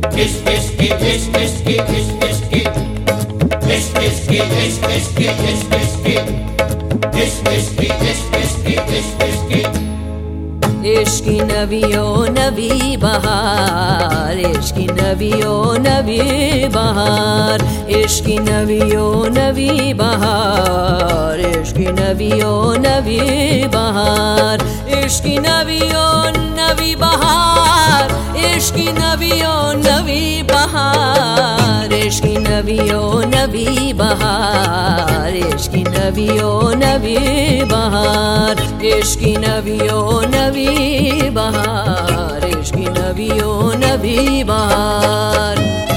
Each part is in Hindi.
इश्क इश्क इश्क इश्क इश्क इश्क इश्क इश्क इश्क इश्क इश्क इश्क इश्क इश्क इश्क इश्क इश्क इश्की नबियो नबी बहार, इश्की नबियो नबी बहार, इश्की नबियो नबी बहार, इश्की नबियो नबी बहार, इश्की नबियो नबी बहार, इश्की नबियो नबी बहार, इश्की नबियो नबी बहार, इश्की नबियो नबी बहार, इश्की नबियो नबी बहार, इश्की नबियो नबी बहार।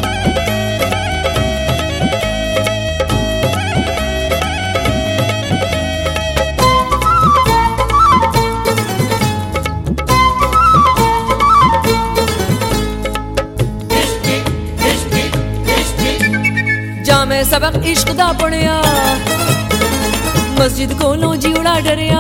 मैं सबक इश्क दा पढ़िया, मस्जिद कोलों जीवड़ा डरिया।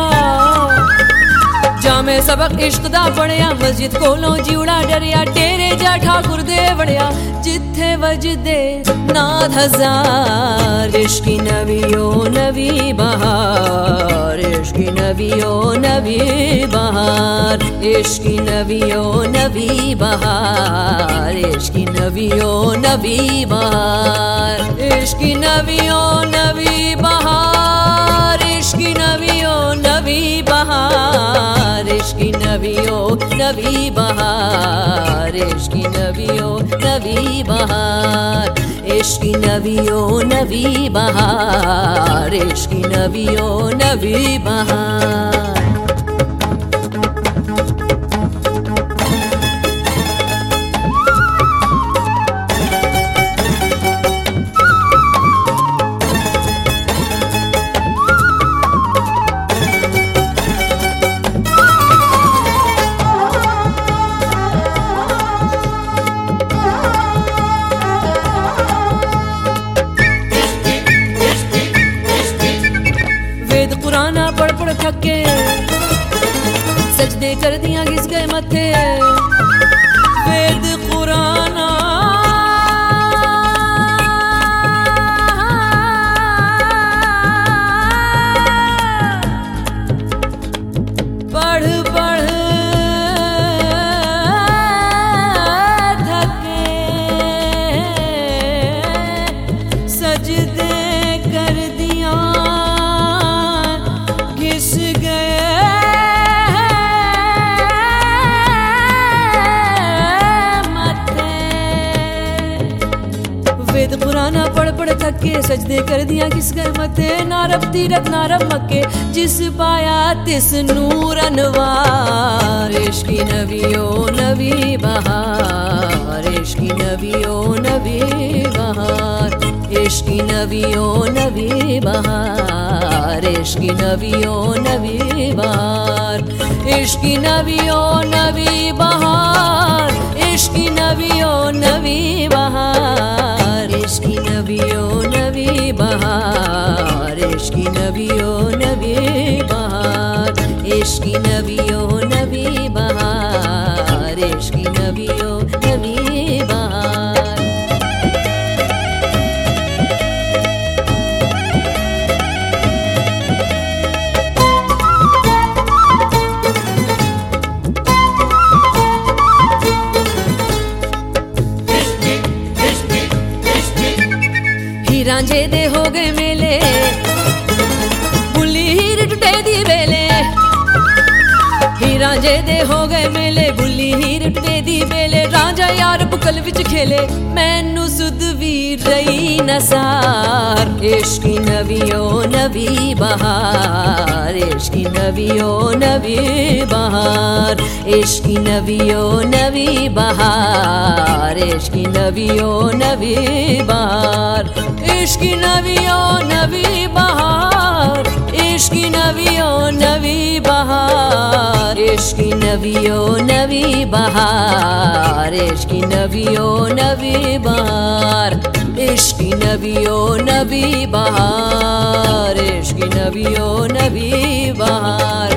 जा मैं सबक इश्क दा पढ़िया, मस्जिद कोलों जीवड़ा डरिया। डेरे जा ठाकुर दे वड़िया, जिथे वजदे नाद हजार। इश्की नबियो नबी बहार, इश्की नबियो नबी बहार, इश्की नबियो नबी बहार, इश्की नबियो नबी बहार, इश्की नबियो नबी बहार, इश्की नबियो नबी बहार, इश्की नबियो नबी बहार, इश्की नबियो नबी बहार, इश्की नबियो नबी बहार, इश्की नबियो नबी बहार। कुराना पढ़ पढ़ थके, सजदे कर दिया घिस गए मथे। वेद कुराना पढ़ पढ़ थके, सजदे कर दिया वेद पुराना पढ़ पढ़ थके, सजदे कर दिया किस गए मथे। नारब तीरथ नारब मक्के, जिस पाया तिस नूर अनवार। इश्की नबियो नबी बहार, इश्की नबियो नबी बहार, इश्की नबियो नबी बहार, इश्की नबियो नबी बहार, इश्की नबियो नबी बहार, इश्की नबियो नबी बहार, इश्की नबियो नबी बहार, इश्की नबियो नबी बहार, इश्की नबियो नबी बहार, इश्की नबियो नबी बहार। रांझे दे हो गए मेले, बुल्ली हीर टुटे दी बेले। रांझे दे हो गए मेले, बुल्ली हीर टुटे दी बेले। रांझा यार बुकल विच खेले, मैनू सुध भी रही नसार। इश्की नबियो नबी बहार, इश्की नबियो नबी बहार, इश्की नबियो नबी बहार, इश्की नबियो नबी बहार, इश्की नबियो नबी बहार, इश्की नबियो नबी बहार, इश्की नबियो नबी बहार, इश्की नबियो नबी बहार, इश्की नबियो नबी बहार, इश्की नबियो नबी बहार।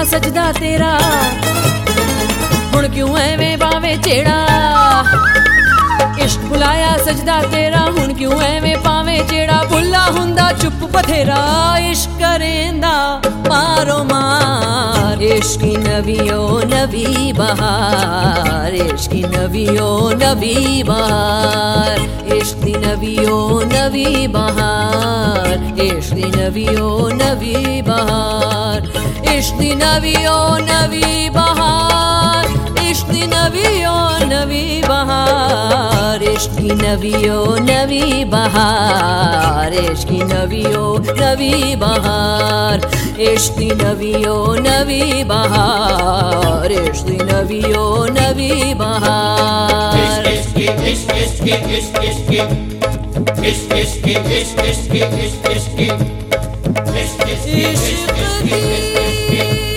सजदा तेरा हुण क्यों एवें बावे चेड़ा इश्क बुलाया सजदा तेरा हुण क्यों एवें पावे चेड़ा भुल्ला हुंदा चुप बथेरा इश्क करेंदा मारो मार इश्क की नवियो नवी बहार इश्क की नवियो नवी बहार इश्क की नवियो नवी बहार इश्क की नवियो नवी बहार इश्क की नवियो नवी बहार इश्क की नवियो नवी बहार इश्क की नवियो नवी बहार इश्क की नवियो नवी बहार इश्क की नवियो नवी बहार इश्क की नवियो नवी बहार इश्क इश्क इश्क इश्क इश्क इश्क इश्क इश्क इश्क इश्क इश्क इश्क इश्क इश्क इश्क